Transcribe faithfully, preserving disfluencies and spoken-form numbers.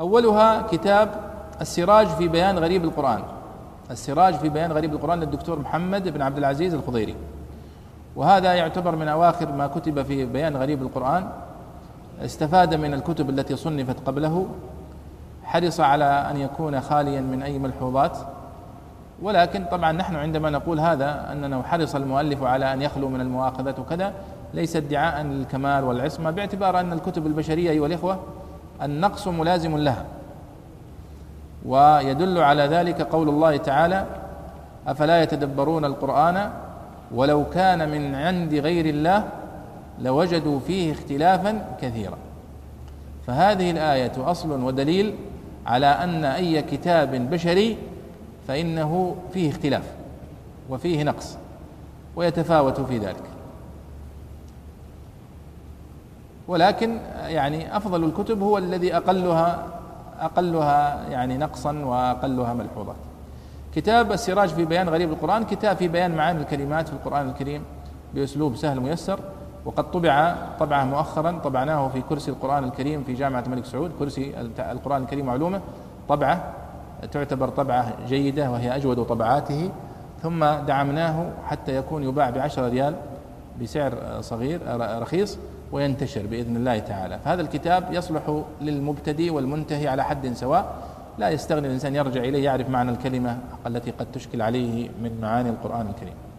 أولها كتاب السراج في بيان غريب القرآن، السراج في بيان غريب القرآن للدكتور محمد بن عبد العزيز الخضيري، وهذا يعتبر من أواخر ما كتب في بيان غريب القرآن. استفاد من الكتب التي صنفت قبله، حرص على أن يكون خاليا من أي ملحوظات، ولكن طبعا نحن عندما نقول هذا أننا حرص المؤلف على أن يخلو من المؤاخذات وكذا ليس ادعاء للكمال والعصمة، باعتبار أن الكتب البشرية أيها الإخوة النقص ملازم لها، ويدل على ذلك قول الله تعالى: أفلا يتدبرون القرآن ولو كان من عند غير الله لوجدوا فيه اختلافا كثيرا. فهذه الآية أصل ودليل على أن أي كتاب بشري فإنه فيه اختلاف وفيه نقص ويتفاوت في ذلك، ولكن يعني أفضل الكتب هو الذي أقلها أقلها يعني نقصا وأقلها ملحوظات. كتاب السراج في بيان غريب القرآن كتاب في بيان معاني الكلمات في القرآن الكريم بأسلوب سهل ميسر، وقد طبع طبعه مؤخرا، طبعناه في كرسي القرآن الكريم في جامعة الملك سعود، كرسي القرآن الكريم وعلومه، طبعة تعتبر طبعة جيدة وهي أجود طبعاته، ثم دعمناه حتى يكون يباع بعشرة ريال بسعر صغير رخيص وينتشر بإذن الله تعالى. فهذا الكتاب يصلح للمبتدئ والمنتهي على حد سواء، لا يستغني الإنسان يرجع إليه يعرف معنى الكلمة التي قد تشكل عليه من معاني القرآن الكريم.